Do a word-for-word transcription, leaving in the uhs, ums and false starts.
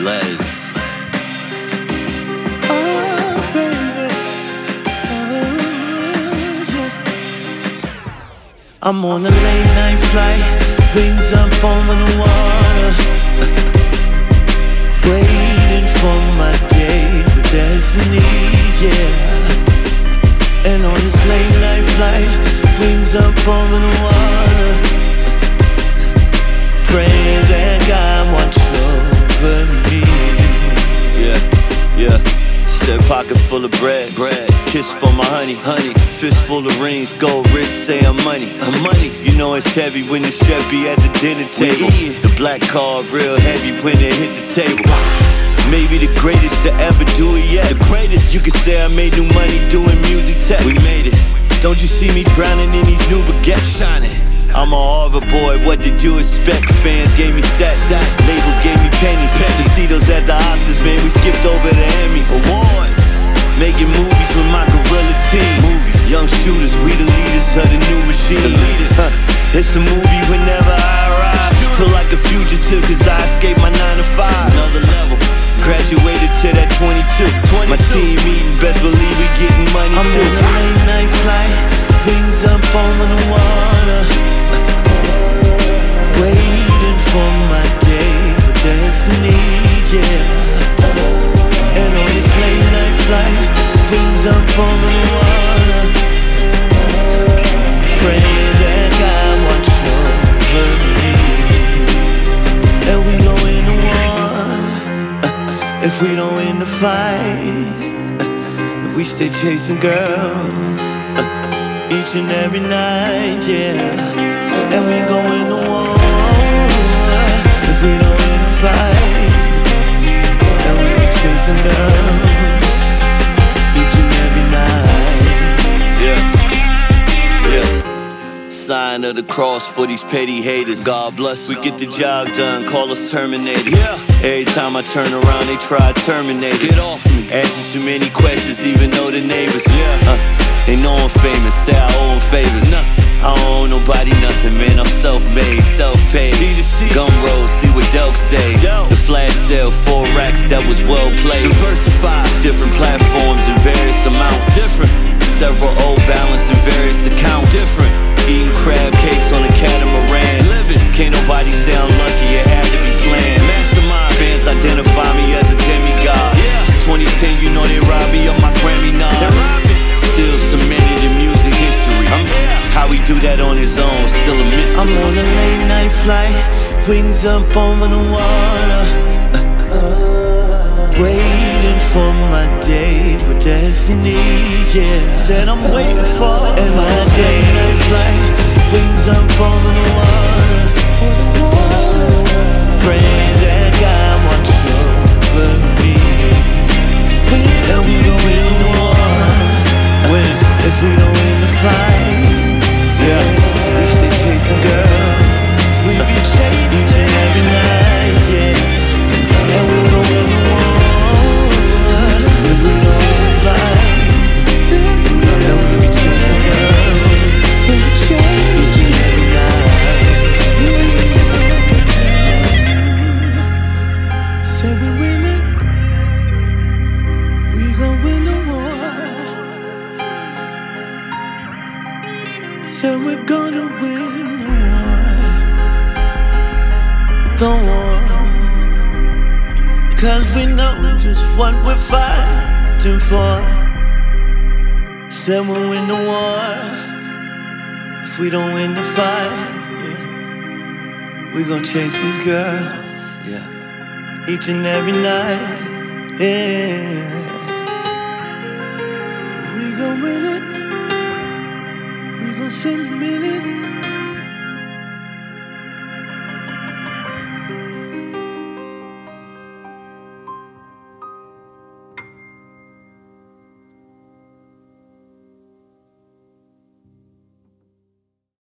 Les. Oh, baby. Oh, yeah. I'm on a late night flight, wings up over the water, waiting for my date with destiny, yeah. And on this late night flight, wings up over the water, praying that God watch over me. Yeah, yeah. Said pocket full of bread, bread. Kiss for my honey, honey. Fist full of rings, gold wrist, say I'm money, I'm money. You know it's heavy when the chef be at the dinner table. The black card real heavy when it hit the table. Maybe the greatest to ever do it yet. The greatest. You could say I made new money doing music tech. We made it. Don't you see me drowning in these new baguettes? Shining. I'm a Harvard boy, what did you expect? Fans gave me stats, labels gave me pennies. To see those at the Oscars, man, we skipped over the Emmys. Awards, making movies with my gorilla team. Movies. Young shooters, we the leaders of the new regime. The leaders. Huh. It's a movie whenever I arrive. Feel like a fugitive cause I escaped my nine to five. Another level, graduated to that twenty-two. My team eating, best believe we getting money I'm too. on a late night flight, wings up over the water, waiting for my date with destiny, yeah. And on this late night flight, wings up over the water, praying that God watch over me. And we go into war if we don't win the fight. If we stay chasing girls each and every night, yeah. And we go into war if we don't win the fight. And we be chasing girls each and every night. Yeah, yeah. Sign of the cross for these petty haters. God bless. We get the job done, call us Terminator. Yeah. Every time I turn around, they try to terminate us. Get off me. Asking too many questions, even though the neighbors. Yeah. Uh, they know I'm famous, say I owe them favors. Nothing. I don't owe nobody nothing, man. I'm self-made, self-paid. D to C. Gumroad, see what Delk say. Delk. The flash sale, four racks, that was well played. Diversified, different platforms in various amounts. Different. Several old balance in various accounts. Different. Eating crab cakes on a catamaran. Living. Can't nobody say I'm lucky, it had to be planned. Mastermind. Fans identify me as a demigod. Yeah. twenty ten, you know they robbed me of my Grammy nod. They robbed me. Still cemented in music history. I'm here. How he do that on his own, still a mystery. I'm on a late night flight, wings up over the water, waiting for my date with destiny, yeah. Said I'm waiting for and my late night flight, wings up over the water, praying that God watch over me. And we gon' win the war, win if we don't win the fight. Yeah, we stay chasing girls, we be chasing each and every night, yeah. And we gon' win the war if we don't win the fight. And we be chasing girls, we be chasing each and every night. Say we win it, we gon' win the war. Say we're gonna win the war, the war. Cause we know just what we're fighting for. Say we'll win the war if we don't win the fight, yeah. We gon' chase these girls, yeah, each and every night, yeah.